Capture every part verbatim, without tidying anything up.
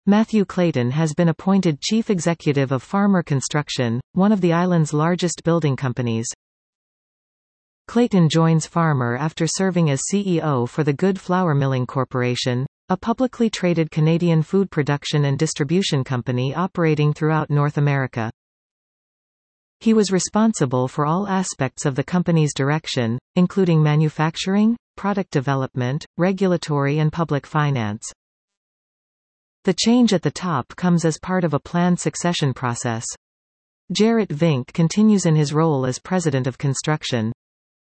Matthew Clayton has been appointed Chief Executive of Farmer Construction, one of the island's largest building companies. Clayton joins Farmer after serving as C E O for the Good Flour Milling Corporation, a publicly traded Canadian food production and distribution company operating throughout North America. He was responsible for all aspects of the company's direction, including manufacturing, product development, regulatory and public finance. The change at the top comes as part of a planned succession process. Jarrett Vink continues in his role as President of Construction.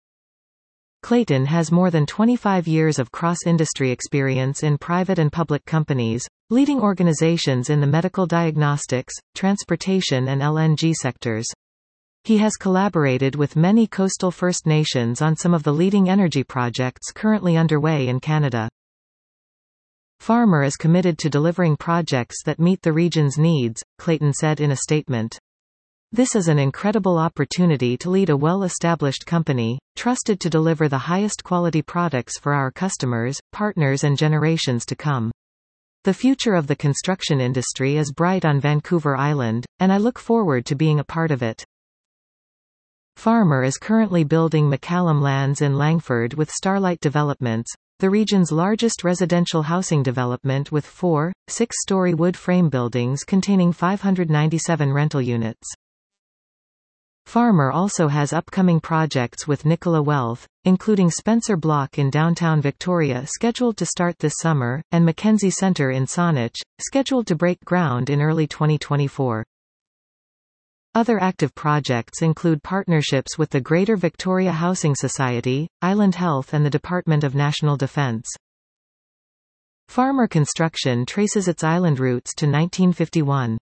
Clayton has more than twenty-five years of cross-industry experience in private and public companies, leading organizations in the medical diagnostics, transportation and L N G sectors. He has collaborated with many coastal First Nations on some of the leading energy projects currently underway in Canada. Farmer is committed to delivering projects that meet the region's needs, Clayton said in a statement. This is an incredible opportunity to lead a well-established company, trusted to deliver the highest quality products for our customers, partners and generations to come. The future of the construction industry is bright on Vancouver Island, and I look forward to being a part of it. Farmer is currently building McCallum Lands in Langford with Starlight Developments, the region's largest residential housing development with four, six-story wood frame buildings containing five hundred ninety-seven rental units. Farmer also has upcoming projects with Nicola Wealth, including Spencer Block in downtown Victoria scheduled to start this summer, and Mackenzie Centre in Saanich, scheduled to break ground in early twenty twenty-four. Other active projects include partnerships with the Greater Victoria Housing Society, Island Health and the Department of National Defence. Farmer Construction traces its island roots to nineteen fifty-one.